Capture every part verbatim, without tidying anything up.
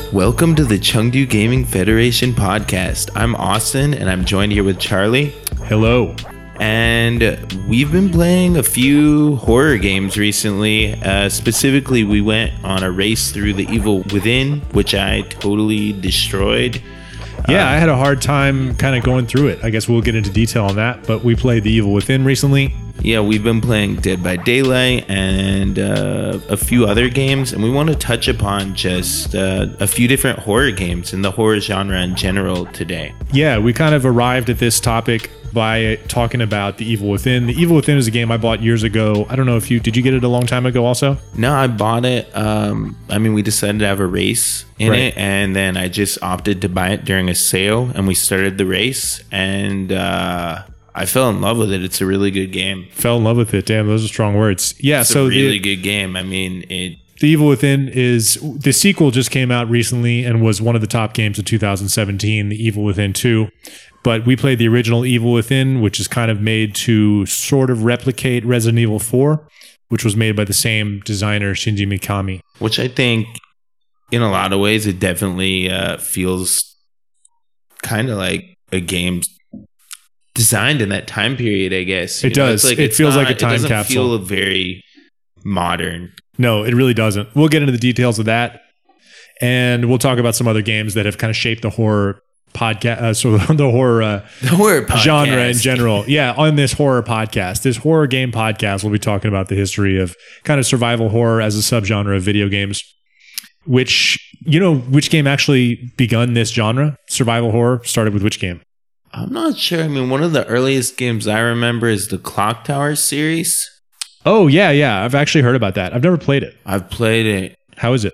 Welcome to the Chengdu Gaming Federation podcast. I'm Austin, and I'm joined here with Charlie. Hello. And we've been playing a few horror games recently. Uh, specifically, we went on a race through The Evil Within, which I totally destroyed. Yeah, uh, I had a hard time kind of going through it. I guess we'll get into detail on that, but we played The Evil Within recently. Yeah, we've been playing Dead by Daylight and uh, a few other games, and we want to touch upon just uh, a few different horror games and the horror genre in general today. Yeah, we kind of arrived at this topic by talking about The Evil Within. The Evil Within is a game I bought years ago. I don't know if you, did you get it a long time ago also? No, I bought it. Um, I mean, we decided to have a race in Right. it, and then I just opted to buy it during a sale, and we started the race, and uh, I fell in love with it. It's a really good game. Fell in love with it. Damn, those are strong words. Yeah, It's so a really the, good game. I mean, it. The Evil Within is, the sequel just came out recently and was one of the top games of two thousand seventeen, The Evil Within two. But we played the original Evil Within, which is kind of made to sort of replicate Resident Evil four, which was made by the same designer, Shinji Mikami. Which I think, in a lot of ways, it definitely uh, feels kind of like a game designed in that time period, I guess. It You know, does. it's like, It it's feels not- like a time it doesn't capsule. feel very modern. No, it really doesn't. We'll get into the details of that. And we'll talk about some other games that have kind of shaped the horror podcast, uh, so the horror uh, The horror podcast. genre in general. Yeah, on this horror podcast, this horror game podcast, we'll be talking about the history of kind of survival horror as a subgenre of video games. Which, you know, which game actually begun this genre? Survival horror started with which game? I'm not sure. I mean, one of the earliest games I remember is the Clock Tower series. Oh, yeah, yeah. I've actually heard about that. I've never played it. I've played it. How is it?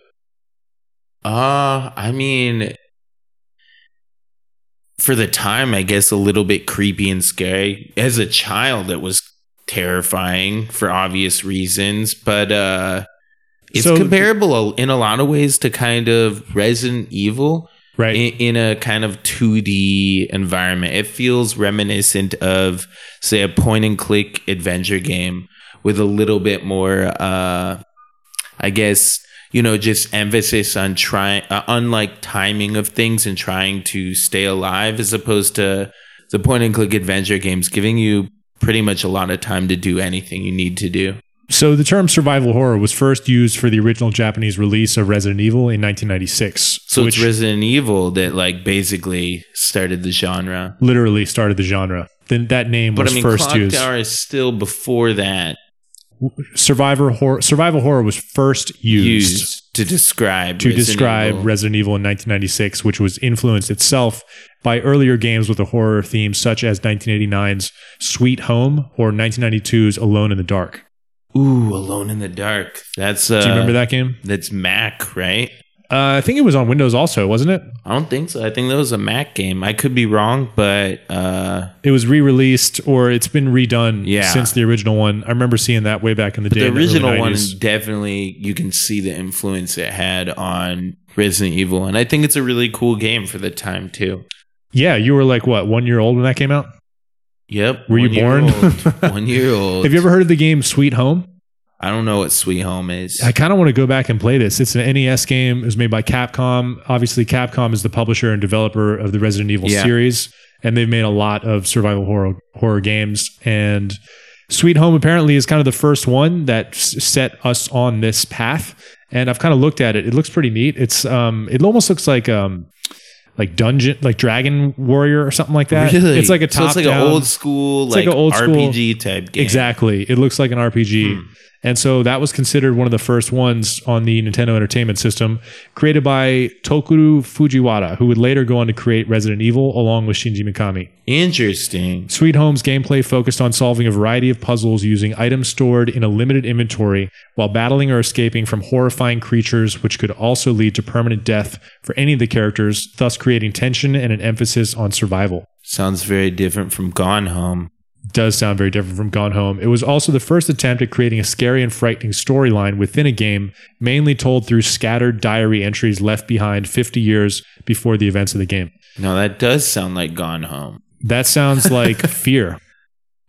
Uh, I mean, for the time, I guess a little bit creepy and scary. As a child, it was terrifying for obvious reasons, but uh, it's So- comparable in a lot of ways to kind of Resident Evil. Right. In, in a kind of two D environment. It feels reminiscent of, say, a point and click adventure game with a little bit more, uh, I guess, you know, just emphasis on trying, uh, unlike timing of things and trying to stay alive, as opposed to the point and click adventure games giving you pretty much a lot of time to do anything you need to do. So the term survival horror was first used for the original Japanese release of Resident Evil in nineteen ninety-six. So which it's Resident Evil that like basically started the genre. literally started the genre. Then that name But was I mean, first Clock used. Tower is still before that. Survivor horror, survival horror was first used, used to describe to Resident describe Evil. Resident Evil in nineteen ninety-six, which was influenced itself by earlier games with a horror theme, such as nineteen eighty-nine's Sweet Home or nineteen ninety-two's Alone in the Dark. Ooh, Alone in the Dark. That's uh, Do you remember that game? That's Mac, right? Uh, I think it was on Windows also, wasn't it? I don't think so. I think that was a Mac game. I could be wrong, but uh, It was re-released or it's been redone Yeah. since the original one. I remember seeing that way back in the but day. the in early original one nineties. is definitely, you can see the influence it had on Resident Evil, and I think it's a really cool game for the time too. Yeah, you were like, what, one year old when that came out? Yep. Were you one year born? old. One year old. Have you ever heard of the game Sweet Home? I don't know what Sweet Home is. I kind of want to go back and play this. It's an N E S game. It was made by Capcom. Obviously, Capcom is the publisher and developer of the Resident Evil Yeah. series, and they've made a lot of survival horror horror games. And Sweet Home apparently is kind of the first one that s- set us on this path. And I've kind of looked at it. It looks pretty neat. It's um, it almost looks like um, like dungeon, like Dragon Warrior or something like that. Really? It's like a so top it's like down. an old school, It's like, like an old R P school- G type game. Exactly. It looks like an R P G. Hmm. And so that was considered one of the first ones on the Nintendo Entertainment System, created by Tokuro Fujiwara, who would later go on to create Resident Evil along with Shinji Mikami. Interesting. Sweet Home's gameplay focused on solving a variety of puzzles using items stored in a limited inventory while battling or escaping from horrifying creatures, which could also lead to permanent death for any of the characters, thus creating tension and an emphasis on survival. Sounds very different from Gone Home. Does sound very different from Gone Home. It was also the first attempt at creating a scary and frightening storyline within a game, mainly told through scattered diary entries left behind fifty years before the events of the game. No, that does sound like Gone Home. That sounds like Fear.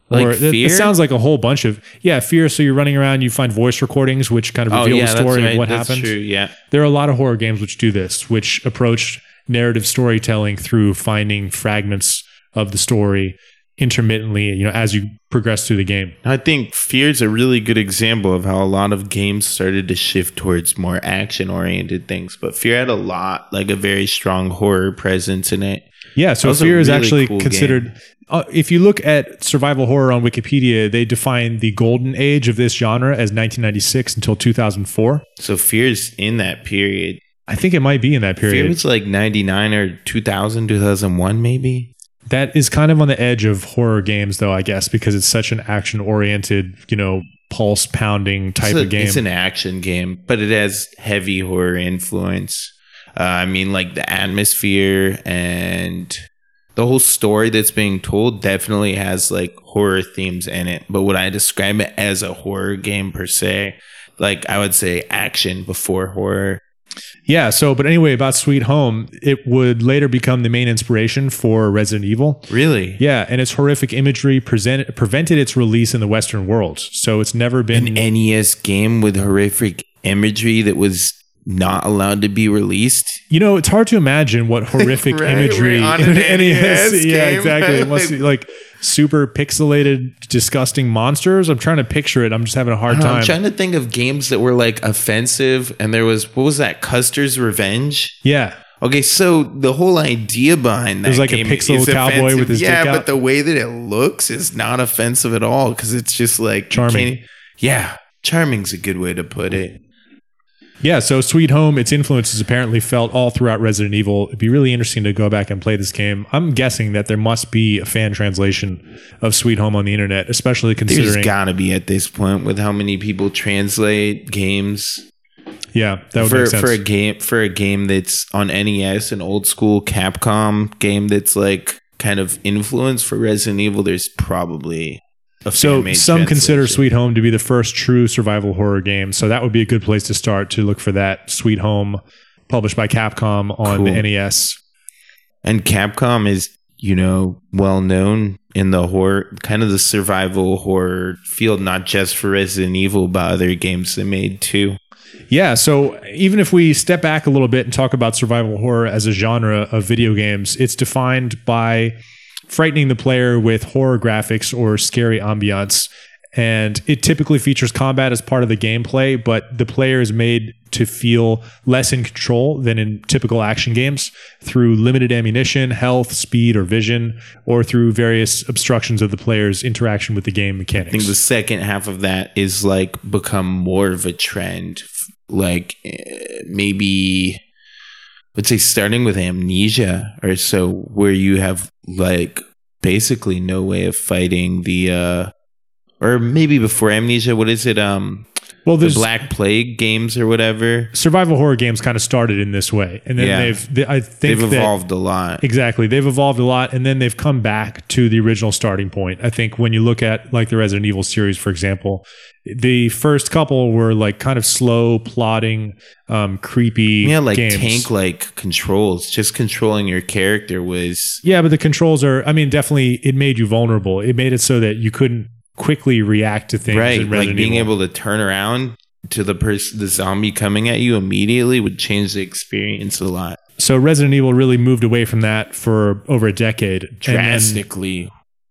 Like or it, Fear? it sounds like a whole bunch of yeah, Fear. So you're running around, you find voice recordings, which kind of Oh reveal yeah, the that's story right. of what That's happened. true. Yeah. There are a lot of horror games which do this, which approach narrative storytelling through finding fragments of the story intermittently, you know, as you progress through the game. I think Fear is a really good example of how a lot of games started to shift towards more action-oriented things. But Fear had a lot, like a very strong horror presence in it. Yeah, so That was a Fear is really actually cool considered. Uh, if you look at survival horror on Wikipedia, they define the golden age of this genre as nineteen ninety-six until two thousand four. So Fear's in that period. I think it might be in that Fear period. was like ninety-nine or two thousand, two thousand one maybe. That is kind of on the edge of horror games, though, I guess, because it's such an action-oriented, you know, pulse-pounding type It's a- of game. It's an action game, but it has heavy horror influence. Uh, I mean, like the atmosphere and the whole story that's being told definitely has like horror themes in it. But would I describe it as a horror game per se? Like I would say action before horror. Yeah. So, but anyway, about Sweet Home, it would later become the main inspiration for Resident Evil. Really? Yeah, and its horrific imagery presented, prevented its release in the Western world. So it's never been An N E S game with horrific imagery that was not allowed to be released. You know, it's hard to imagine what horrific Right, imagery right, on in an an N E S. N E S Yeah, game. exactly. It must be like super pixelated, disgusting monsters. I'm trying to picture it. I'm just having a hard I don't know, time. I'm trying to think of games that were like offensive, and there was what was that? Custer's Revenge. yeah. Okay, so the whole idea behind that There's like a game pixel is cowboy offensive. with his yeah, dick out. but the way that it looks is not offensive at all because it's just like you Charming. can't- Yeah, charming's a good way to put it. Yeah, so Sweet Home, its influence is apparently felt all throughout Resident Evil. It'd be really interesting to go back and play this game. I'm guessing that there must be a fan translation of Sweet Home on the internet, especially There's considering. got to be at this point with how many people translate games Yeah, that would for make sense. for a game for a game that's on N E S, an old school Capcom game that's like kind of influenced for Resident Evil. There's probably a So fan-made some consider translation. Sweet Home to be the first true survival horror game. So that would be a good place to start to look for that. Sweet Home, published by Capcom on Cool. the N E S. And Capcom is, you know, well known in the horror, kind of the survival horror field, not just for Resident Evil, but other games they made too. Yeah, so even if we step back a little bit and talk about survival horror as a genre of video games, it's defined by frightening the player with horror graphics or scary ambiance. And it typically features combat as part of the gameplay, but the player is made to feel less in control than in typical action games through limited ammunition, health, speed, or vision, or through various obstructions of the player's interaction with the game mechanics. I think the second half of that is like become more of a trend. Like eh, maybe, let's say, starting with Amnesia or so, where you have like basically no way of fighting the, uh, or maybe before Amnesia, what is it? Um, well, the there's Black Plague games or whatever. survival horror games kind of started in this way, and then Yeah. they've. They, I think They've that- evolved a lot. Exactly. They've evolved a lot, and then they've come back to the original starting point. I think when you look at like the Resident Evil series, for example, the first couple were like kind of slow, plodding, um, creepy Yeah, like games. tank-like controls. Just controlling your character was Yeah, but the controls are, I mean, definitely it made you vulnerable. It made it so that you couldn't quickly react to things. right. in Like Resident being Evil. able to turn around to the person, the zombie coming at you immediately would change the experience a lot. So Resident Evil really moved away from that for over a decade. And then Drastically.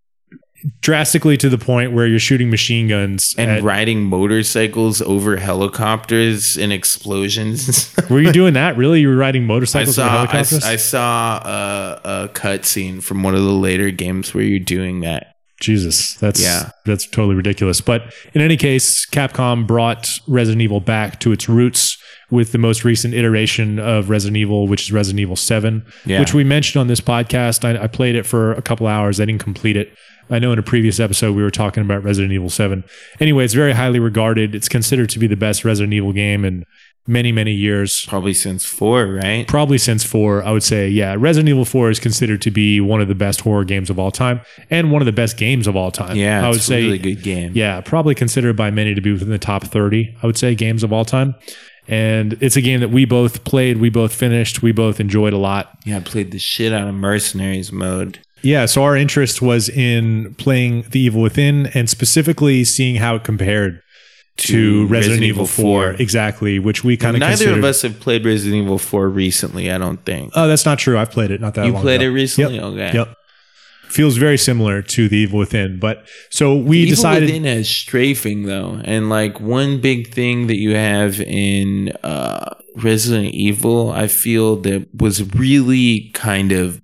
drastically to the point where you're shooting machine guns. And at- riding motorcycles over helicopters and explosions. were you doing that? Really? You were riding I motorcycles and saw, I, helicopters? I saw a, a cutscene from one of the later games where you're doing that. Jesus, that's Yeah. that's totally ridiculous. But in any case, Capcom brought Resident Evil back to its roots with the most recent iteration of Resident Evil, which is Resident Evil seven, Yeah. which we mentioned on this podcast. I, I played it for a couple hours. I didn't complete it. I know in a previous episode we were talking about Resident Evil seven. Anyway, it's very highly regarded. It's considered to be the best Resident Evil game in many, many years. Probably since four, right? Probably since four, I would say, yeah. Resident Evil four is considered to be one of the best horror games of all time and one of the best games of all time. Yeah, I would it's say, a really good game. yeah, probably considered by many to be within the top thirty, I would say, games of all time. And it's a game that we both played, we both finished, we both enjoyed a lot. Yeah, I played the shit out of Mercenaries mode. Yeah, so our interest was in playing The Evil Within and specifically seeing how it compared to, to Resident, Resident Evil four. Exactly, which we kind of neither considered. of us have played Resident Evil four recently, I don't think. Oh, that's not true. I've played it not that you long played ago. it recently? Yep. Okay. Yep. Feels very similar to The Evil Within, but so we the decided. Evil Within has strafing though, and like one big thing that you have in uh, Resident Evil, I feel that was really kind of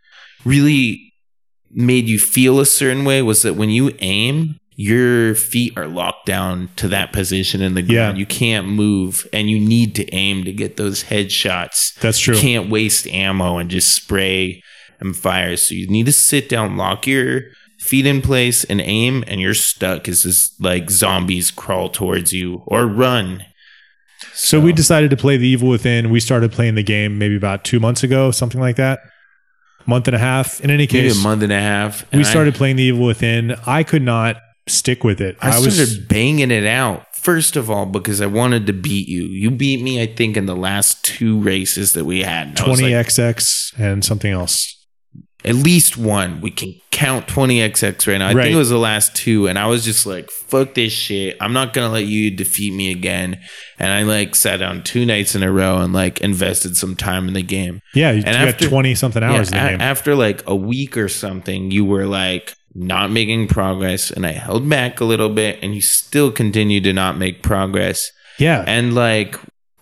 really made you feel a certain way was that when you aim, your feet are locked down to that position in the ground. Yeah. You can't move, and you need to aim to get those headshots. That's true. You can't waste ammo and just spray and fire. So you need to sit down, lock your feet in place, and aim, and you're stuck as this like zombies crawl towards you or run. So, so we decided to play The Evil Within. We started playing the game maybe about two months ago, something like that. Month and a half. In any case, maybe a month and a half. We started I, playing The Evil Within. I could not stick with it. I, I started was, banging it out. First of all, because I wanted to beat you. You beat me, I think, in the last two races that we had. twenty X X like, and something else. At least one. We can count twenty X X right now. I right. think it was the last two. And I was just like, fuck this shit. I'm not going to let you defeat me again. And I like sat down two nights in a row and like invested some time in the game. Yeah. You and got after, twenty something hours yeah, in the game. A- after like a week or something, you were like not making progress. And I held back a little bit and you still continued to not make progress. Yeah. And like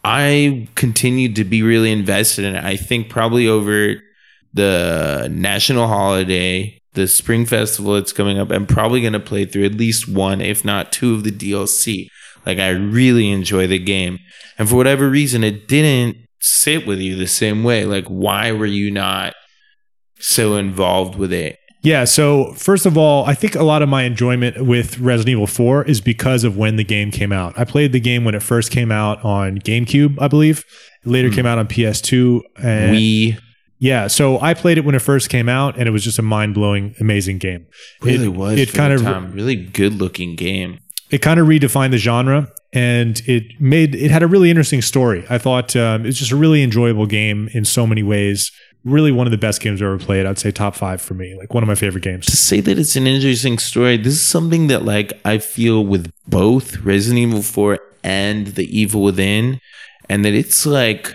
I continued to be really invested in it. I think probably over the national holiday, the spring festival that's coming up, I'm probably going to play through at least one, if not two of the D L C. Like I really enjoy the game. And for whatever reason, it didn't sit with you the same way. Like why were you not so involved with it? Yeah, so first of all, I think a lot of my enjoyment with Resident Evil four is because of when the game came out. I played the game when it first came out on GameCube, I believe. It later mm. came out on P S two. And Wii. Yeah, so I played it when it first came out, and it was just a mind-blowing, amazing game. It really it, was. It for kind the of time. Really good-looking game. It kind of redefined the genre, and it made it had a really interesting story. I thought um, it was just a really enjoyable game in so many ways. Really, one of the best games I've ever played. I'd say top five for me. Like one of my favorite games. To say that it's an interesting story, this is something that like I feel with both Resident Evil four and The Evil Within, and that it's like,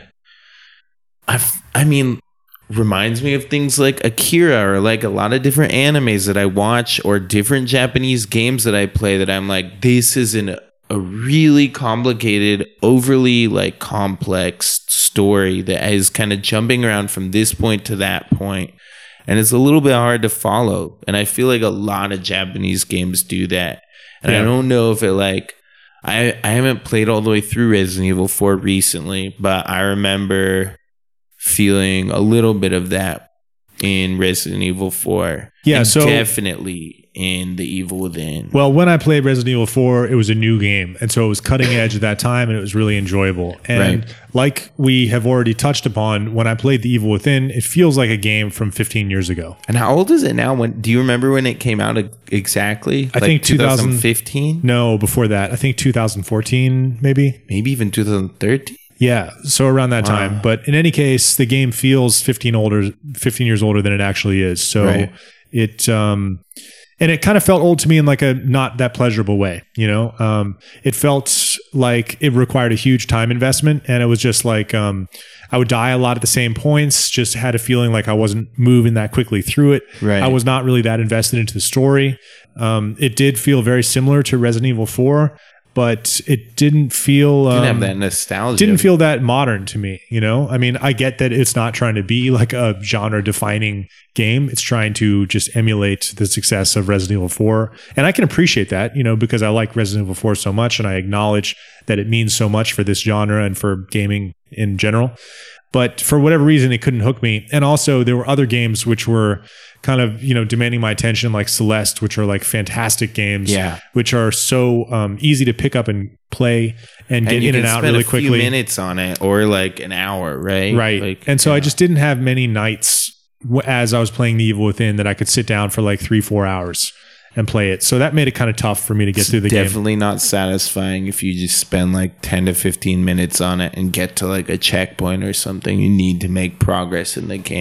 I I mean. reminds me of things like Akira or like a lot of different animes that I watch or different Japanese games that I play that I'm like, this is an, a really complicated, overly like complex story that is kind of jumping around from this point to that point. And it's a little bit hard to follow. And I feel like a lot of Japanese games do that. And yeah. I don't know if it like, I, I haven't played all the way through Resident Evil four recently, but I remember feeling a little bit of that in Resident Evil four. Yeah, and so definitely in The Evil Within. Well, when I played Resident Evil four, it was a new game, and so it was cutting edge at that time, and it was really enjoyable. And right. like we have already touched upon, when I played The Evil Within, it feels like a game from fifteen years ago. And how old is it now? When do you remember when it came out exactly? I like think twenty fifteen. No, before that. I think two thousand fourteen, maybe. Maybe even two thousand thirteen. Yeah, so around that wow. time. But in any case, the game feels fifteen older, fifteen years older than it actually is. So right. it, um, and it kind of felt old to me in like a not that pleasurable way. You know, um, it felt like it required a huge time investment, and it was just like um, I would die a lot at the same points. Just had a feeling like I wasn't moving that quickly through it. Right. I was not really that invested into the story. Um, it did feel very similar to Resident Evil four. But it didn't feel um, didn't have that nostalgia. Didn't feel that modern to me, you know. I mean, I get that it's not trying to be like a genre-defining game. It's trying to just emulate the success of Resident Evil four, and I can appreciate that, you know, because I like Resident Evil four so much, and I acknowledge that it means so much for this genre and for gaming in general. But for whatever reason, it couldn't hook me. And also, there were other games which were kind of, you know, demanding my attention, like Celeste, which are like fantastic games, yeah. which are so um, easy to pick up and play and get and in and out really quickly. A few minutes on it, or like an hour, right? Right. Like, and so yeah. I just didn't have many nights as I was playing The Evil Within that I could sit down for like three, four hours and play it. So that made it kind of tough for me to get it's through the definitely game. Definitely not satisfying if you just spend like ten to fifteen minutes on it and get to like a checkpoint or something. You need to make progress in the game.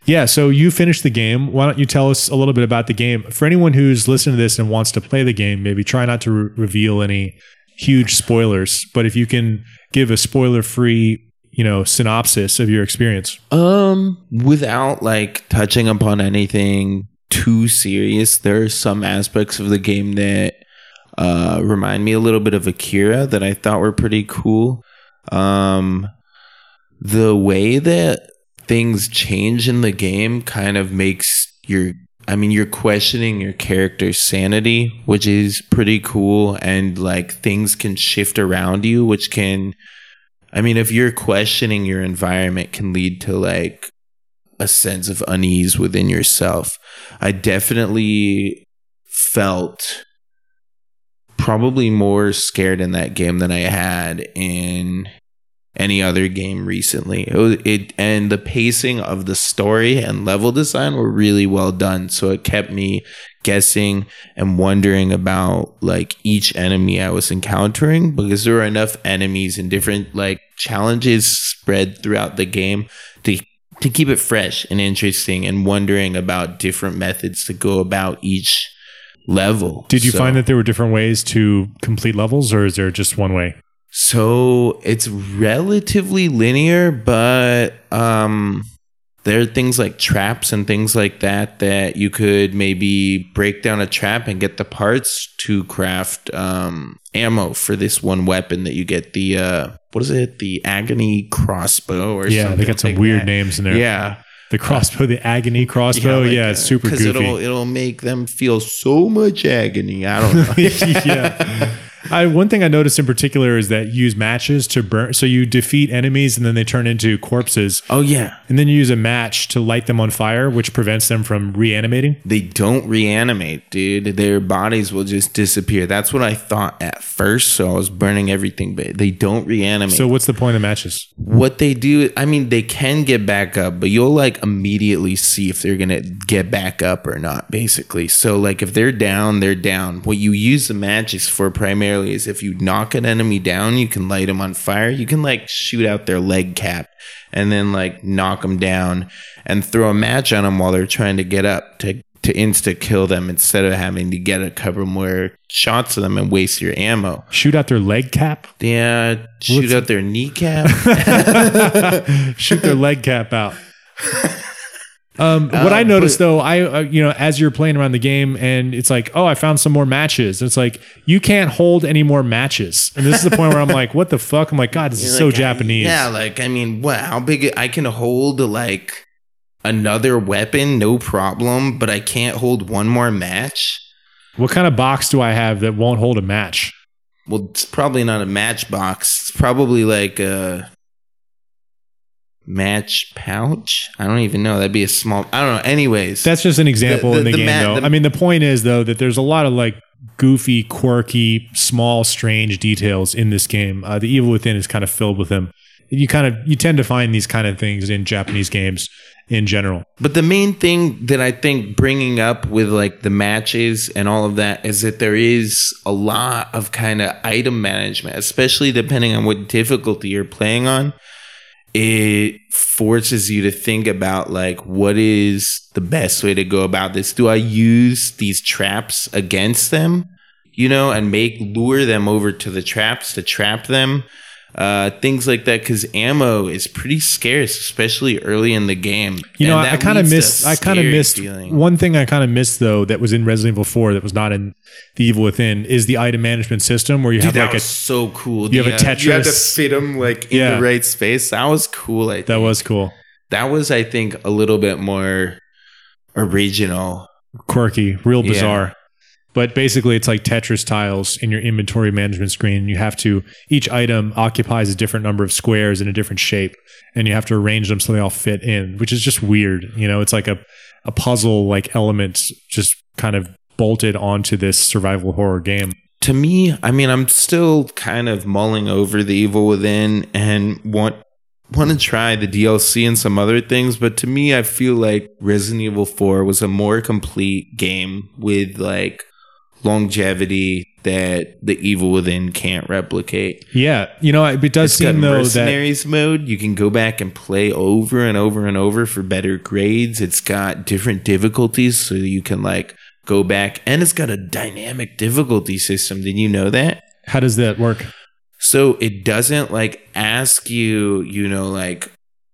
Yeah, so you finished the game. Why don't you tell us a little bit about the game? For anyone who's listening to this and wants to play the game, maybe try not to re- reveal any huge spoilers, but if you can give a spoiler-free, you know, synopsis of your experience. Um, without like touching upon anything too serious, there are some aspects of the game that uh remind me a little bit of Akira that I thought were pretty cool. Um, the way that things change in the game kind of makes your I mean, you're questioning your character's sanity, which is pretty cool. And like things can shift around you, which can, I mean, if you're questioning your environment, can lead to like a sense of unease within yourself. I definitely felt probably more scared in that game than I had in any other game recently. It, was, it and the pacing of the story and level design were really well done, so it kept me guessing and wondering about like each enemy I was encountering, because there were enough enemies and different like challenges spread throughout the game to to keep it fresh and interesting, and wondering about different methods to go about each level. Did you so, find that there were different ways to complete levels, or is there just one way? So it's relatively linear, but um, there are things like traps and things like that that you could maybe break down a trap and get the parts to craft um, ammo for this one weapon that you get. The, uh, what is it? The Agony Crossbow or yeah, something. they got some like weird that. names in there. Yeah. The crossbow, the Agony Crossbow. Yeah, like, yeah, it's super goofy. Because it'll, it'll make them feel so much agony. I don't know. yeah. I, one thing I noticed in particular is that you use matches to burn. So you defeat enemies and then they turn into corpses. Oh, yeah. And then you use a match to light them on fire, which prevents them from reanimating. They don't reanimate, dude. Their bodies will just disappear. That's what I thought at first. So I was burning everything, but they don't reanimate. So what's the point of matches? What they do, I mean, they can get back up, but you'll like immediately see if they're going to get back up or not, basically. So like if they're down, they're down. What you use the matches for primarily is if you knock an enemy down, you can light them on fire. You can like shoot out their leg cap and then like knock them down and throw a match on them while they're trying to get up to to insta kill them, instead of having to get a couple more shots of them and waste your ammo. Shoot out their leg cap? Yeah, shoot What's out their kneecap. Shoot their leg cap out. Um, what uh, I noticed but, though, I uh, you know, as you're playing around the game and it's like, oh, I found some more matches. It's like you can't hold any more matches, and this is the point where I'm like, what the fuck? I'm like, God, this is so like, Japanese. Yeah, like I mean, what? How big? I can hold like another weapon, no problem, but I can't hold one more match. What kind of box do I have that won't hold a match? Well, it's probably not a match box. It's probably like a match pouch. I don't even know. That'd be a small. I don't know. Anyways, that's just an example the, the, in the, the game, mat, though. The, I mean, the point is though that there's a lot of like goofy, quirky, small, strange details in this game. Uh, the Evil Within is kind of filled with them. You kind of you tend to find these kind of things in Japanese games in general. But the main thing that I think bringing up with like the matches and all of that is that there is a lot of kind of item management, especially depending on what difficulty you're playing on. It forces you to think about like, what is the best way to go about this? Do I use these traps against them, you know, and make lure them over to the traps to trap them? Uh, things like that, because ammo is pretty scarce, especially early in the game. You know, I kind of missed. I kind of missed feeling. One thing. I kind of missed though that was in Resident Evil four that was not in The Evil Within is the item management system where you Dude, have that like was a so cool. You the, have a Tetris. You had to fit them like in yeah. the right space. That was cool. I think. That was cool. That was, I think, a little bit more original, quirky, real bizarre. Yeah. But basically, it's like Tetris tiles in your inventory management screen. You have to, each item occupies a different number of squares in a different shape, and you have to arrange them so they all fit in, which is just weird. You know, it's like a, a puzzle like element just kind of bolted onto this survival horror game. To me, I mean, I'm still kind of mulling over The Evil Within and want want to try the D L C and some other things, but to me, I feel like Resident Evil four was a more complete game with like longevity, that the Evil Within can't replicate. Yeah, you know, it does It's seem got though that Mercenaries mode. You can go back and play over and over and over for better grades. It's got different difficulties, so you can like go back, and it's got a dynamic difficulty system. Did you know that? how does that work? So it doesn't like ask you, you know, like,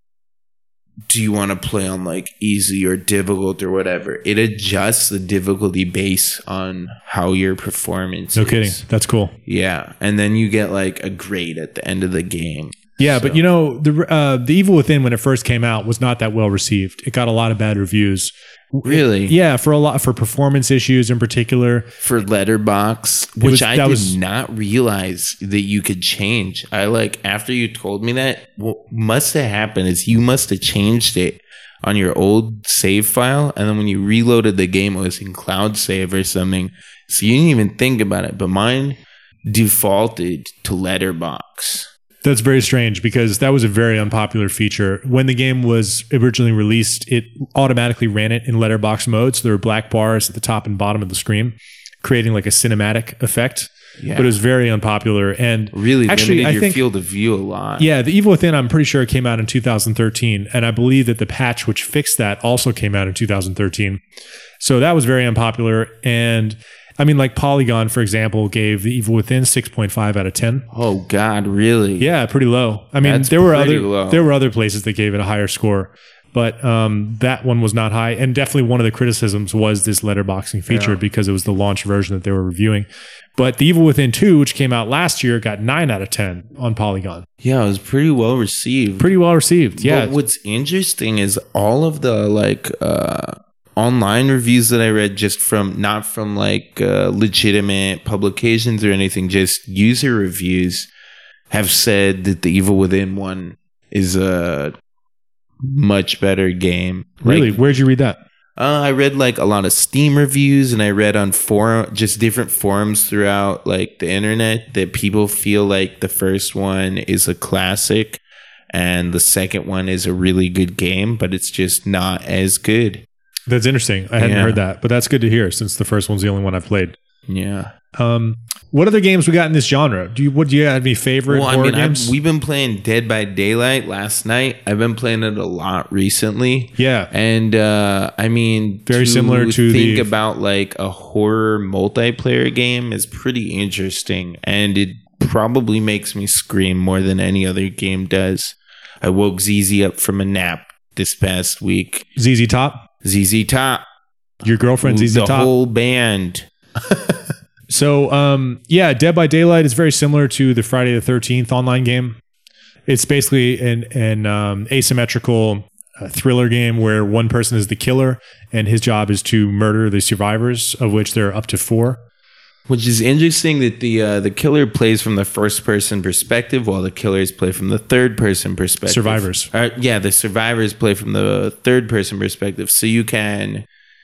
do you want to play on like easy or difficult or whatever? It adjusts the difficulty based on how your performance No is. kidding. That's cool. Yeah. And then you get like a grade at the end of the game. Yeah, So- but you know, the uh, the Evil Within when it first came out was not that well received. It got a lot of bad reviews. Really? Yeah, for a lot for performance issues in particular. For Letterbox, which was- I that did was- not realize that you could change. I like after you told me that, what must have happened is you must have changed it on your old save file, and then when you reloaded the game, it was in cloud save or something. So you didn't even think about it. But mine defaulted to Letterbox. That's very strange because that was a very unpopular feature. When the game was originally released, it automatically ran it in letterbox mode. So there were black bars at the top and bottom of the screen, creating like a cinematic effect. Yeah. But it was very unpopular. And Really actually, limited I your think, field of view a lot. yeah, the Evil Within, I'm pretty sure it came out in two thousand thirteen. And I believe that the patch which fixed that also came out in two thousand thirteen. So that was very unpopular. And I mean, like Polygon, for example, gave the Evil Within six point five out of ten. Oh God, really? Yeah, pretty low. I mean, That's there were pretty other low. there were other places that gave it a higher score, but um, that one was not high. And definitely one of the criticisms was this letterboxing feature Yeah. because it was the launch version that they were reviewing. But the Evil Within two, which came out last year, got nine out of ten on Polygon. Yeah, it was pretty well received. Pretty well received. Yeah. But what's interesting is all of the like uh, online reviews that I read, just from not from like uh, legitimate publications or anything, just user reviews, have said that the Evil Within one is a much better game. Really? Like, Where'd you read that? uh, I read like a lot of Steam reviews, and I read on forum, just different forums throughout like the internet, that people feel like the first one is a classic and the second one is a really good game, but it's just not as good. That's interesting. I hadn't Yeah. heard that, but that's good to hear since the first one's the only one I've played. Yeah. Um, what other games we got in this genre? Do you what do you have any favorite Well, I horror mean, I've, games? we've been playing Dead by Daylight last night. I've been playing it a lot recently. yeah. And uh, I mean, Very similar to think the- about like a horror multiplayer game is pretty interesting, and it probably makes me scream more than any other game does. I woke Z Z up from a nap this past week. Z Z Top, Z Z Top, your girlfriend Z Z the Top. whole band. So, um, yeah, Dead by Daylight is very similar to the Friday the thirteenth online game. It's basically an, an um, asymmetrical uh, thriller game where one person is the killer and his job is to murder the survivors, of which there are up to four. Which is interesting that the uh, the killer plays from the first person perspective, while the killers play from the third person perspective. Survivors. Uh, yeah, the survivors play from the third person perspective, so you can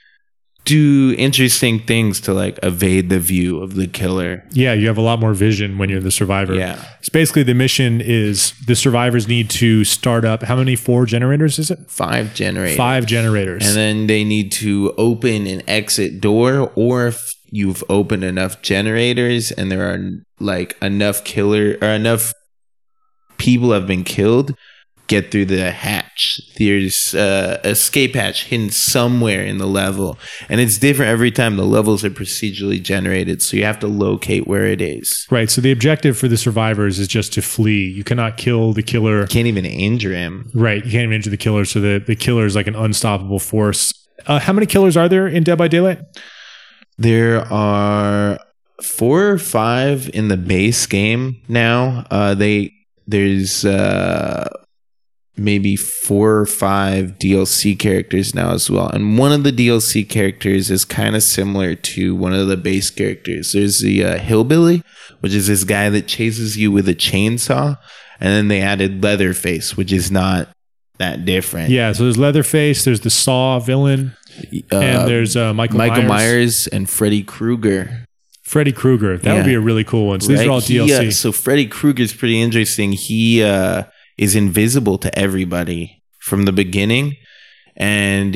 do interesting things to like evade the view of the killer. Yeah, you have a lot more vision when you're the survivor. Yeah. It's basically the mission is the survivors need to start up. How many? Four generators, is it? Five generators. Five generators. And then they need to open an exit door, or if you've opened enough generators and there are like enough killer or enough people have been killed, get through the hatch. There's uh, a escape hatch hidden somewhere in the level, and it's different every time. The levels are procedurally generated, so you have to locate where it is. Right. So the objective for the survivors is just to flee. You cannot kill the killer. You can't even injure him. Right. You can't even injure the killer. So the, the killer is like an unstoppable force. Uh, how many killers are there in Dead by Daylight? There are four or five in the base game now. Uh, they there's uh, maybe four or five D L C characters now as well, and one of the D L C characters is kind of similar to one of the base characters. There's the uh, hillbilly, which is this guy that chases you with a chainsaw, and then they added Leatherface, which is not that different. Yeah. So there's Leatherface. There's the Saw villain. Uh, and there's uh, Michael, Michael Myers. Myers and Freddy Krueger. Freddy Krueger. That would Yeah. be a really cool one. So these Right? are all He, D L C. uh, so Freddy Krueger is pretty interesting. He uh, is invisible to everybody from the beginning, and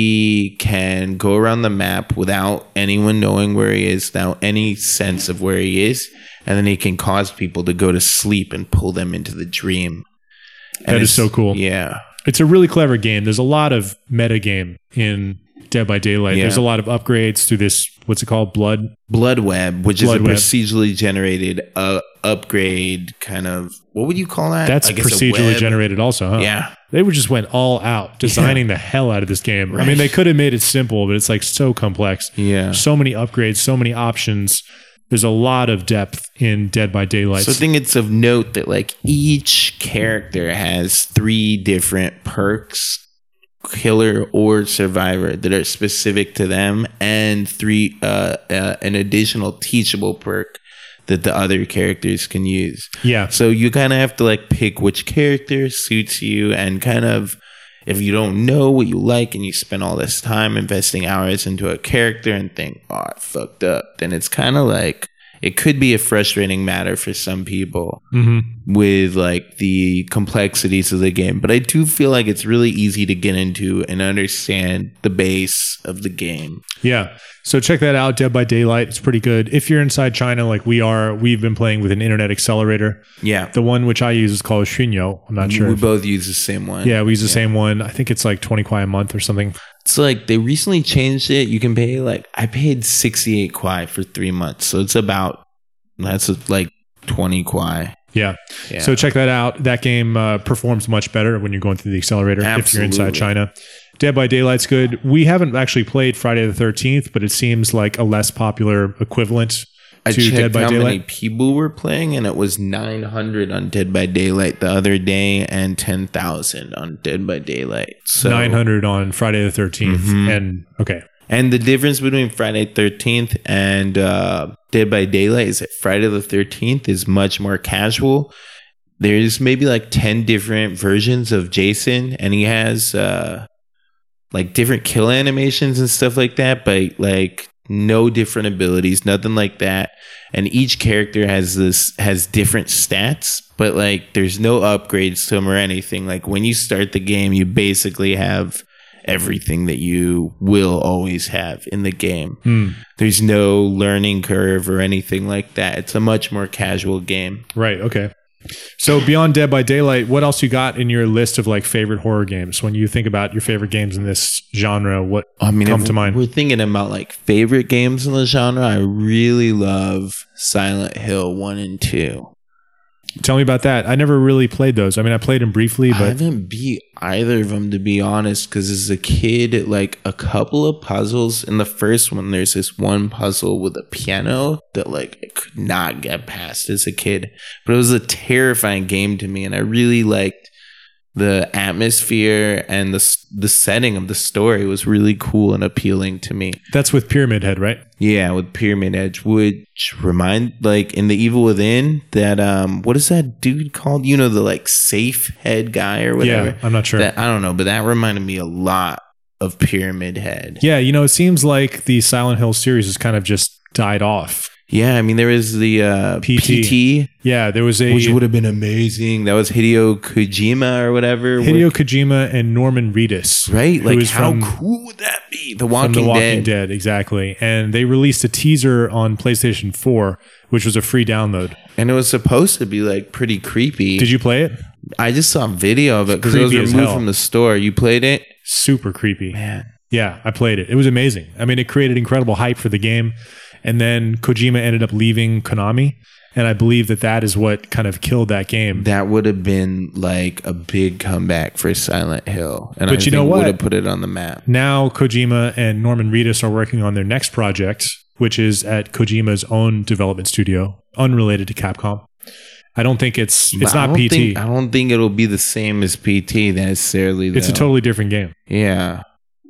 he can go around the map without anyone knowing where he is, without any sense of where he is, and then he can cause people to go to sleep and pull them into the dream. And that is so cool. Yeah. It's a really clever game. There's a lot of meta game in Dead by Daylight. Yeah. There's a lot of upgrades through this, what's it called? Blood? Blood Web, which Blood is a Web. procedurally generated uh, upgrade kind of, what would you call that? That's I guess a procedurally web. generated also, huh? Yeah. They would just went all out designing the hell out of this game. I Right. mean, they could have made it simple, but it's like so complex. Yeah. So many upgrades, so many options. There's a lot of depth in Dead by Daylight. So I think it's of note that like each character has three different perks, killer or survivor, that are specific to them, and three uh, uh an additional teachable perk that the other characters can use. yeah. So you kind of have to like pick which character suits you, and kind of, if you don't know what you like and you spend all this time investing hours into a character and think, oh, I fucked up, then it's kind of like, it could be a frustrating matter for some people Mm-hmm. with like the complexities of the game. But I do feel like it's really easy to get into and understand the base of the game. Yeah. So check that out, Dead by Daylight. It's pretty good. If you're inside China like we are, we've been playing with an internet accelerator. Yeah. The one which I use is called Xunyo. I'm not sure. We if- both use the same one. yeah, we use the same one. I think it's like twenty kwai a month or something. It's like they recently changed it. You can pay like, I paid sixty-eight kwai for three months. So it's about, that's like twenty kwai. Yeah. Yeah. So check that out. That game uh, performs much better when you're going through the accelerator if you're inside Absolutely. China. Dead by Daylight's good. We haven't actually played Friday the thirteenth, but it seems like a less popular equivalent I to Dead checked by how Daylight. many people were playing, and it was nine hundred on Dead by Daylight the other day, and ten thousand on Dead by Daylight. So nine hundred on Friday the thirteenth. Mhm. And okay. And the difference between Friday the thirteenth and uh, Dead by Daylight is that Friday the thirteenth is much more casual. There's maybe like ten different versions of Jason, and he has uh, like different kill animations and stuff like that, but like no different abilities, nothing like that. And each character has this has different stats, but like there's no upgrades to them or anything. Like when you start the game, you basically have everything that you will always have in the game. Hmm. There's no learning curve or anything like that. It's a much more casual game. Right. Okay. So beyond Dead by Daylight, what else you got in your list of like favorite horror games? When you think about your favorite games in this genre, what I mean, come if to mind? we're thinking about like favorite games in the genre, I really love Silent Hill one and two. Tell me about that. I never really played those. I mean, I played them briefly, I but haven't beat either of them, to be honest, because as a kid, like a couple of puzzles in the first one, there's this one puzzle with a piano that like I could not get past as a kid, but it was a terrifying game to me, and I really liked the atmosphere and the the setting of the story was really cool and appealing to me. that's with Pyramid Head, right? Yeah, with Pyramid Edge, which remind like in The Evil Within, that um, what is that dude called? You know, the like safe head guy or whatever. Yeah, I'm not sure. That, I don't know, but that reminded me a lot of Pyramid Head. Yeah, you know, it seems like the Silent Hill series has kind of just died off. Yeah, I mean, there was the uh, P T. P T, Yeah, there was a which would have been amazing. That was Hideo Kojima or whatever. Hideo Kojima and Norman Reedus, right? who Like, is how from- cool would that be? The from Walking, The Walking Dead. Dead, exactly. And they released a teaser on PlayStation four, which was a free download. And it was supposed to be like pretty creepy. Did you play it? I just saw a video of it because it was Creepy as removed hell. from the store. You played it? Super creepy. Man. Yeah, I played it. It was amazing. I mean, it created incredible hype for the game. And then Kojima ended up leaving Konami. And I believe that that is what kind of killed that game. That would have been like a big comeback for Silent Hill. And But I you know think what? would have put it on the map. Now Kojima and Norman Reedus are working on their next project, which is at Kojima's own development studio, unrelated to Capcom. I don't think it's it's But I not don't P T. Think, I don't think it'll be the same as P T necessarily. It's a though. totally different game. Yeah.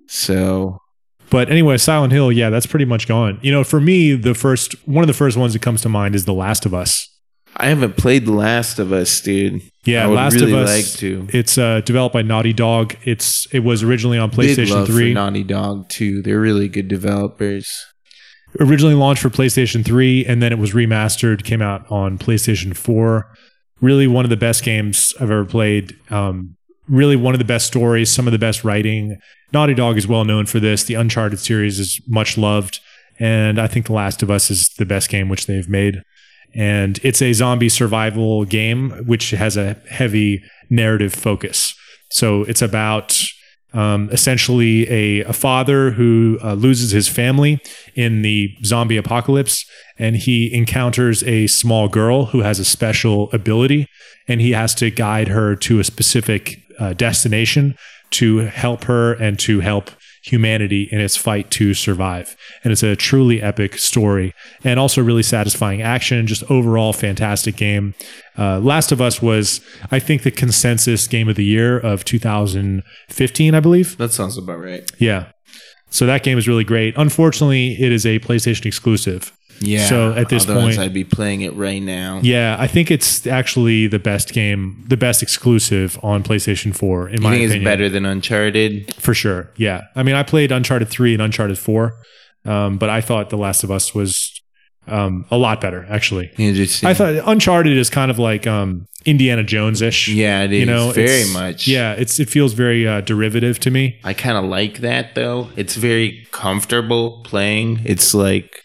So But anyway, Silent Hill, yeah, that's pretty much gone. You know, for me, the first one of the first ones that comes to mind is The Last of Us. I haven't played The Last of Us, dude. Yeah, I would Last really of Us. like to. It's uh, developed by Naughty Dog. It's it was originally on Big PlayStation love three. for Naughty Dog too. They're really good developers. Originally launched for PlayStation three, and then it was remastered, came out on PlayStation four. Really one of the best games I've ever played. Um, really one of the best stories, some of the best writing. Naughty Dog is well known for this. The Uncharted series is much loved. And I think The Last of Us is the best game which they've made. And it's a zombie survival game, which has a heavy narrative focus. So it's about um, essentially a, a father who uh, loses his family in the zombie apocalypse. And he encounters a small girl who has a special ability. And he has to guide her to a specific uh, destination to help her and to help humanity in its fight to survive. And it's a truly epic story and also really satisfying action, just overall fantastic game. Uh, Last of Us was, I think, the consensus game of the year of two thousand fifteen, I believe. That sounds about right. Yeah. So that game is really great. Unfortunately, it is a PlayStation exclusive. Yeah. So at this otherwise point, I'd be playing it right now. Yeah, I think it's actually the best game, the best exclusive on PlayStation four, in You my think opinion. it's better than Uncharted? For sure. Yeah. I mean, I played Uncharted three and Uncharted four, um, but I thought The Last of Us was um, a lot better, actually. Interesting. I thought Uncharted is kind of like um, Indiana Jones-ish. Yeah, it is. You know, very it's- much. Yeah, it's it feels very uh, derivative to me. I kind of like that, though. It's very comfortable playing. It's like,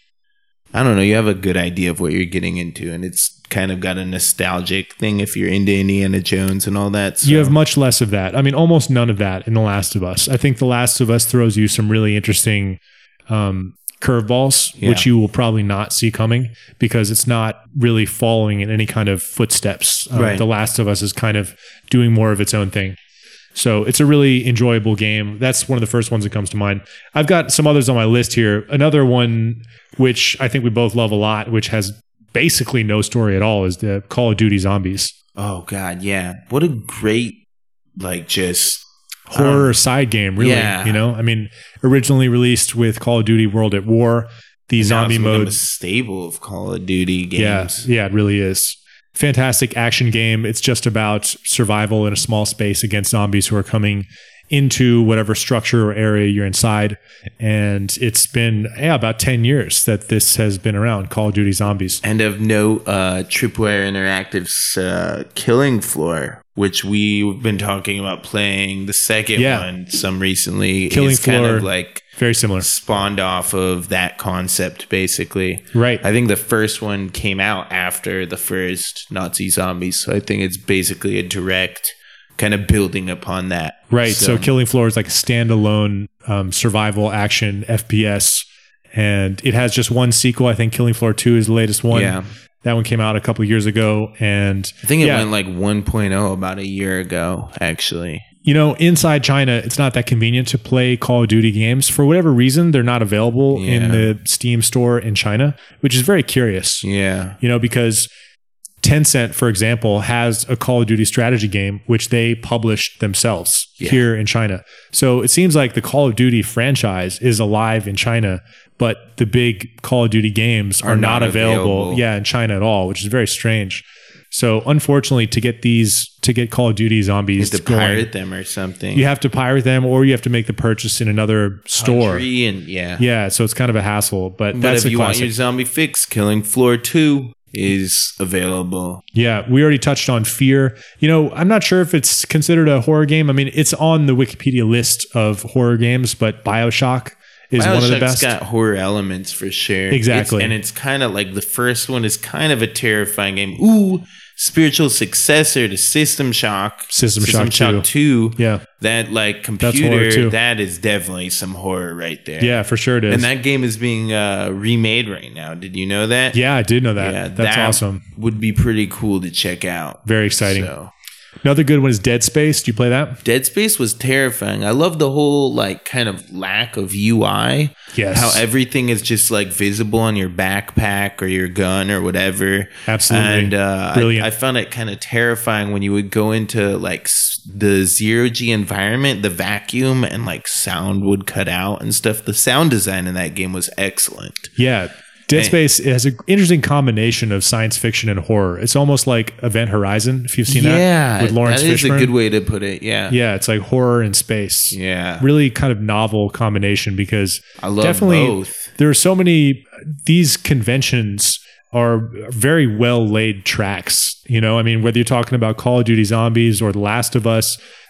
I don't know, you have a good idea of what you're getting into, and it's kind of got a nostalgic thing if you're into Indiana Jones and all that. So. You have much less of that. I mean, almost none of that in The Last of Us. I think The Last of Us throws you some really interesting um, curveballs, Yeah. which you will probably not see coming because it's not really following in any kind of footsteps. Um, Right. The Last of Us is kind of doing more of its own thing. So it's a really enjoyable game. That's one of the first ones that comes to mind. I've got some others on my list here. Another one, which I think we both love a lot, which has basically no story at all, is the Call of Duty Zombies. Oh, God, yeah. What a great, like, just... Horror um, side game, really. yeah. You know, I mean, originally released with Call of Duty World at War, the now zombie it's become a mode. staple of Call of Duty Yeah, games. yeah, it really is. Fantastic action game. It's just about survival in a small space against zombies who are coming into whatever structure or area you're inside. And it's been, yeah, about ten years that this has been around, Call of Duty Zombies. And of note, uh, Tripwire Interactive's uh, Killing Floor, which we've been talking about playing the second Yeah. one some recently. Killing is kind Floor. of like Very similar. spawned off of that concept, basically. Right. I think the first one came out after the first Nazi Zombies, so I think it's basically a direct kind of building upon that. Right. So, Killing Floor is like a standalone um, survival action F P S. And it has just one sequel. I think Killing Floor two is the latest one. Yeah. That one came out a couple of years ago. And I think it yeah, went like one point oh about a year ago, actually. you know, inside China, it's not that convenient to play Call of Duty games. For whatever reason, they're not available Yeah. in the Steam store in China, which is very curious. Yeah. You know, because Tencent, for example, has a Call of Duty strategy game, which they published themselves Yeah. here in China. So it seems like the Call of Duty franchise is alive in China, but the big Call of Duty games are, Are not, not available, available. yeah, in China at all, which is very strange. So unfortunately, to get these, to get Call of Duty You Zombies have to going, pirate them or something. you have to pirate them, or you have to make the purchase in another store. Country and yeah. Yeah, so it's kind of a hassle, but, But that's if a you want classic. your zombie fix, Killing Floor two is available. Yeah, we already touched on Fear. You know, I'm not sure if it's considered a horror game. I mean, it's on the Wikipedia list of horror games, but BioShock is one of the BioShock's best. got horror elements for sure. Exactly. It's- and it's kind of like the first one is kind of a terrifying game. Ooh, spiritual successor to System Shock. System Shock two. Yeah. That like horror computer, too. that is definitely some horror right there. Yeah, for sure it is. And that game is being uh, remade right now. Did you know that? yeah, I did know that. Yeah, That's that awesome. Would be pretty cool to check out. Very exciting. So. Another good one is Dead Space. Do you play that? Dead Space was terrifying. I love the whole like kind of lack of U I. Yes. How everything is just like visible on your backpack or your gun or whatever. Absolutely. And uh, Brilliant. I, I found it kind of terrifying when you would go into like s- the zero G environment, the vacuum, and like sound would cut out and stuff. The sound design in that game was excellent. Yeah. Dead Hey. Space has an interesting combination of science fiction and horror. It's almost like Event Horizon, if you've seen that with Lawrence that is Fishburne. a good way to put it. Yeah. Yeah, it's like horror in space. Yeah. Really kind of novel combination because I love definitely both. there are so many, these conventions are very well laid tracks. You know, I mean, whether you're talking about Call of Duty Zombies or The Last of Us,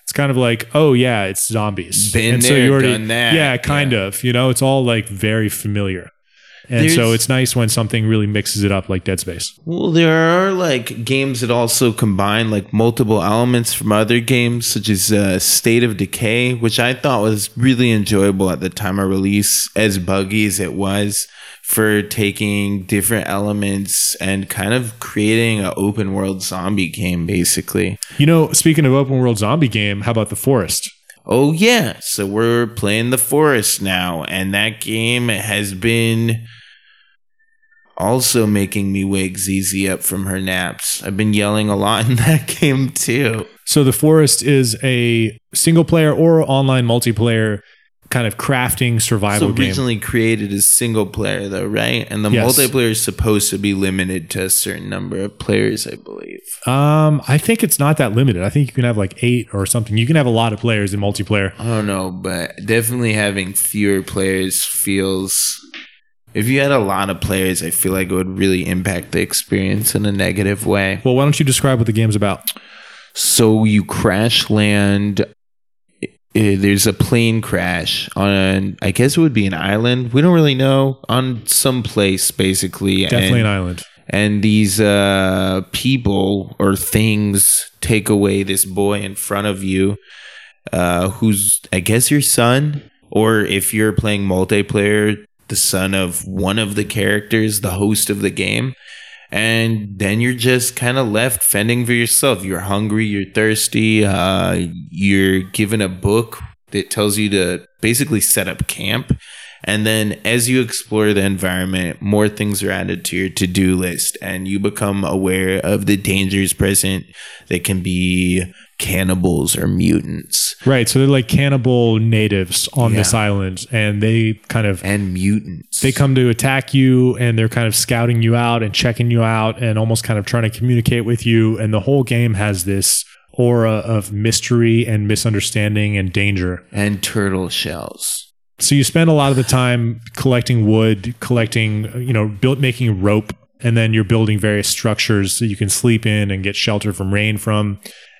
It's kind of like, oh yeah, it's zombies. Been and there, so you already, done that. Yeah, kind yeah. of. You know, it's all like very familiar. And There's, so it's nice when something really mixes it up like Dead Space. Well, there are like games that also combine like multiple elements from other games, such as uh, State of Decay, which I thought was really enjoyable at the time of release, as buggy as it was, for taking different elements and kind of creating an open world zombie game, basically. You know, speaking of open world zombie game, how about The Forest? Oh, yeah. So we're playing The Forest now, and that game has been also making me wake Z Z up from her naps. I've been yelling a lot in that game, too. So The Forest is a single player or online multiplayer kind of crafting survival so game. originally created as single player, though, right? And the yes. multiplayer is supposed to be limited to a certain number of players, I believe. Um, I think it's not that limited. I think you can have like eight or something. You can have a lot of players in multiplayer. I don't know, but definitely having fewer players feels... If you had a lot of players, I feel like it would really impact the experience in a negative way. Well, why don't you describe what the game's about? So you crash land... There's a plane crash on, I guess it would be an island. We don't really know. On some place, basically. Definitely and, an island. And these uh, people or things take away this boy in front of you, uh, who's, I guess, your son. Or if you're playing multiplayer, the son of one of the characters, the host of the game. And then you're just kind of left fending for yourself. You're hungry, you're thirsty, uh, you're given a book that tells you to basically set up camp. And then as you explore the environment, more things are added to your to-do list, and you become aware of the dangers present that can be cannibals or mutants. Right. So they're like cannibal natives on yeah. this island, and they kind of... And mutants. They come to attack you, and they're kind of scouting you out and checking you out and almost kind of trying to communicate with you. And the whole game has this aura of mystery and misunderstanding and danger. And turtle shells. So you spend a lot of the time collecting wood, collecting, you know, built, making rope, and then you're building various structures that you can sleep in and get shelter from rain from.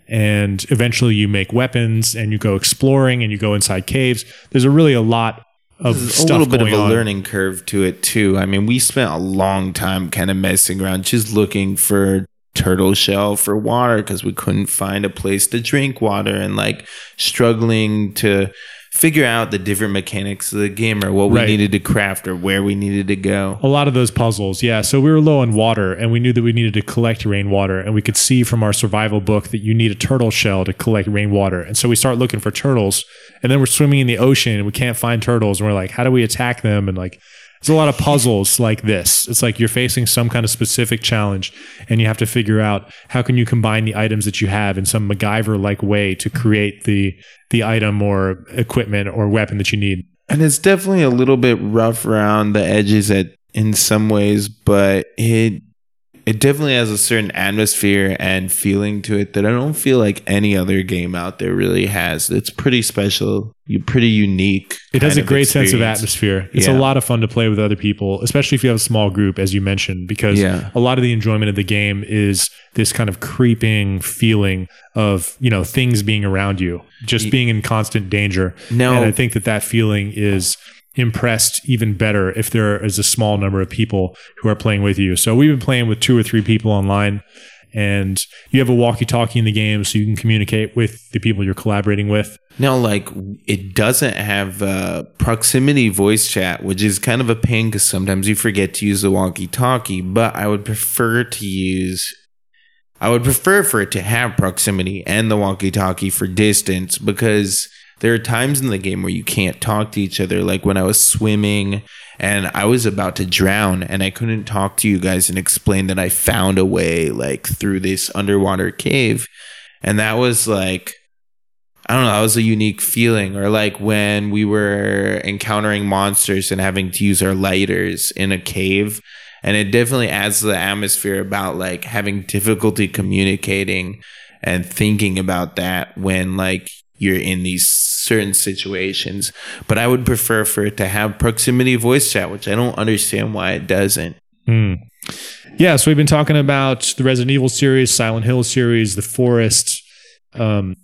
And eventually you make weapons and you go exploring and you go inside caves. There's a really a lot of There's stuff a little bit of a on. learning curve to it too. I mean, we spent a long time kind of messing around, just looking for turtle shell for water because we couldn't find a place to drink water, and like struggling to figure out the different mechanics of the game or what we right. needed to craft or where we needed to go. A lot of those puzzles, yeah. So we were low on water, and we knew that we needed to collect rainwater, and we could see from our survival book that you need a turtle shell to collect rainwater. And so we start looking for turtles, and then we're swimming in the ocean and we can't find turtles, and we're like, how do we attack them? And like, there's a lot of puzzles like this. It's like you're facing some kind of specific challenge, and you have to figure out how can you combine the items that you have in some MacGyver-like way to create the the item or equipment or weapon that you need. And it's definitely a little bit rough around the edges at in some ways, but it it definitely has a certain atmosphere and feeling to it that I don't feel like any other game out there really has. It's pretty special, pretty unique. It has a great experience. sense of atmosphere. It's yeah. a lot of fun to play with other people, especially if you have a small group, as you mentioned, because yeah. a lot of the enjoyment of the game is this kind of creeping feeling of, you know, things being around you, just being in constant danger. No. And I think that that feeling is impressed even better if there is a small number of people who are playing with you. So we've been playing with two or three people online, and you have a walkie-talkie in the game so you can communicate with the people you're collaborating with. Now, like, it doesn't have uh, proximity voice chat, which is kind of a pain because sometimes you forget to use the walkie-talkie, but I would prefer to use... I would prefer for it to have proximity and the walkie-talkie for distance, because there are times in the game where you can't talk to each other. Like when I was swimming and I was about to drown and I couldn't talk to you guys and explain that I found a way like through this underwater cave. And that was like, I don't know, that was a unique feeling. Or like when we were encountering monsters and having to use our lighters in a cave. And it definitely adds to the atmosphere about like having difficulty communicating and thinking about that when like you're in these certain situations. But I would prefer for it to have proximity voice chat, which I don't understand why it doesn't. Mm. Yeah, so we've been talking about the Resident Evil series, Silent Hill series, The Forest. Um,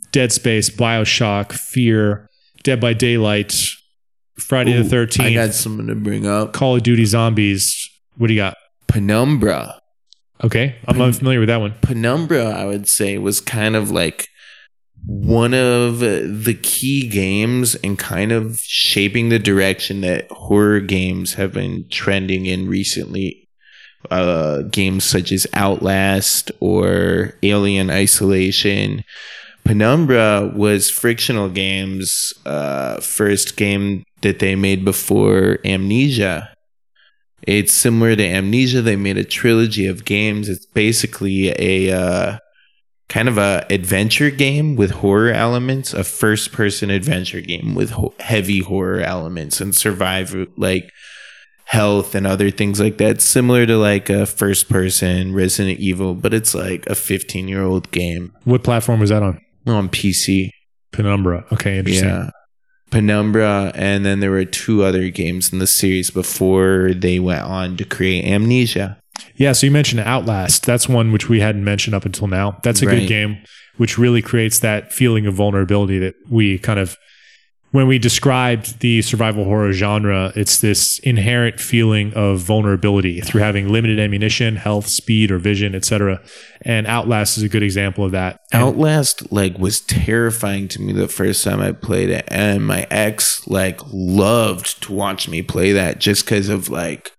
Dead Space, BioShock, Fear, Dead by Daylight, Friday Ooh, the thirteenth. I got something to bring up. Call of Duty Zombies. What do you got? Penumbra. Okay, I'm Pen- unfamiliar with that one. Penumbra, I would say, was kind of like one of the key games and kind of shaping the direction that horror games have been trending in recently. Uh, games such as Outlast or Alien Isolation. Penumbra was Frictional Games' uh, first game that they made before Amnesia. It's similar to Amnesia. They made a trilogy of games. It's basically a uh, kind of a adventure game with horror elements, a first-person adventure game with ho- heavy horror elements and survival, like health and other things like that. Similar to like a first-person Resident Evil, but it's like a fifteen-year-old game. What platform was that on? On P C. Penumbra. Okay, interesting. Yeah. Penumbra, and then there were two other games in the series before they went on to create Amnesia. Yeah, so you mentioned Outlast. That's one which we hadn't mentioned up until now. That's a right. good game, which really creates that feeling of vulnerability that we kind of, when we described the survival horror genre, it's this inherent feeling of vulnerability through having limited ammunition, health, speed, or vision, et cetera. And Outlast is a good example of that. Outlast like was terrifying to me the first time I played it, and my ex like loved to watch me play that just because of like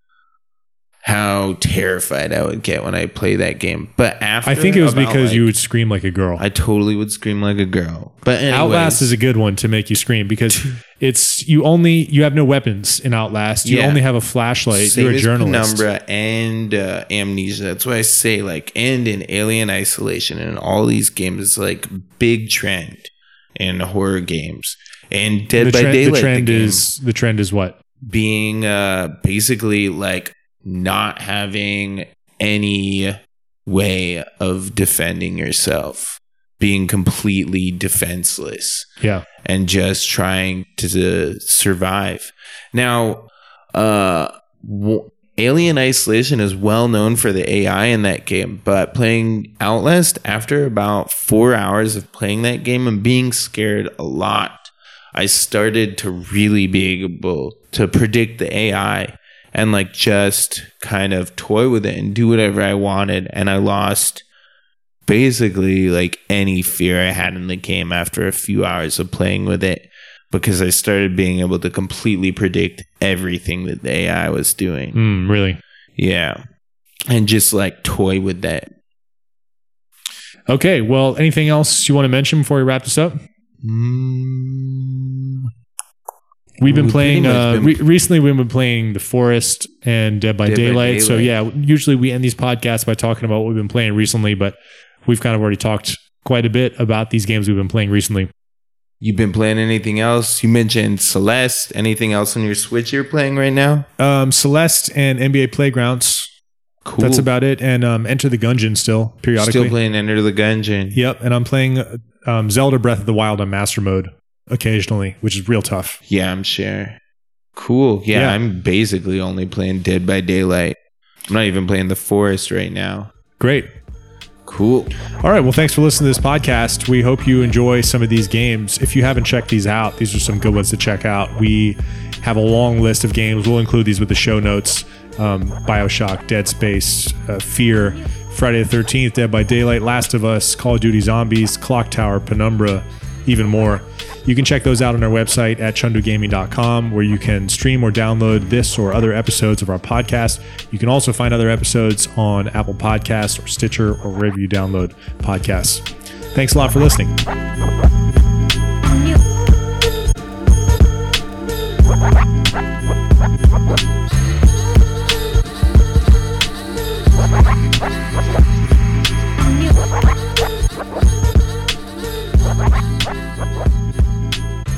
how terrified I would get when I play that game. But after, I think it was about, because like, you would scream like a girl. I totally would scream like a girl. But anyways, Outlast is a good one to make you scream because it's you only you have no weapons in Outlast. You yeah. only have a flashlight. Same You're a journalist. Penumbra and uh, Amnesia. That's why I say like, and in Alien Isolation and all these games, it's like big trend in horror games. And Dead the by trend, Daylight, the trend the is the trend is what being uh, basically like not having any way of defending yourself, being completely defenseless. Yeah. And just trying to, to survive. Now, uh, w- Alien Isolation is well known for the A I in that game, but playing Outlast, after about four hours of playing that game and being scared a lot, I started to really be able to predict the A I and like just kind of toy with it and do whatever I wanted. And I lost basically like any fear I had in the game after a few hours of playing with it, because I started being able to completely predict everything that the A I was doing. Mm, really? Yeah. And just like toy with that. Okay. Well, anything else you want to mention before we wrap this up? Mm. We've been We've playing, uh, been re- recently we've been playing The Forest and Dead by Dead by Daylight. Daylight. So yeah, usually we end these podcasts by talking about what we've been playing recently, but we've kind of already talked quite a bit about these games we've been playing recently. You've been playing anything else? You mentioned Celeste. Anything else on your Switch you're playing right now? Um, Celeste and N B A Playgrounds. Cool. That's about it. And um, Enter the Gungeon still, periodically. Still playing Enter the Gungeon. Yep. And I'm playing um, Zelda Breath of the Wild on Master Mode occasionally, which is real tough. Yeah, I'm sure. Cool. Yeah, yeah, I'm basically only playing Dead by Daylight. I'm not even playing The Forest right now. Great. Cool. All right. Well, thanks for listening to this podcast. We hope you enjoy some of these games. If you haven't checked these out, these are some good ones to check out. We have a long list of games. We'll include these with the show notes. Um, BioShock, Dead Space, uh, Fear, Friday the thirteenth, Dead by Daylight, Last of Us, Call of Duty Zombies, Clock Tower, Penumbra, even more. You can check those out on our website at chundu gaming dot com, where you can stream or download this or other episodes of our podcast. You can also find other episodes on Apple Podcasts or Stitcher or wherever you download podcasts. Thanks a lot for listening.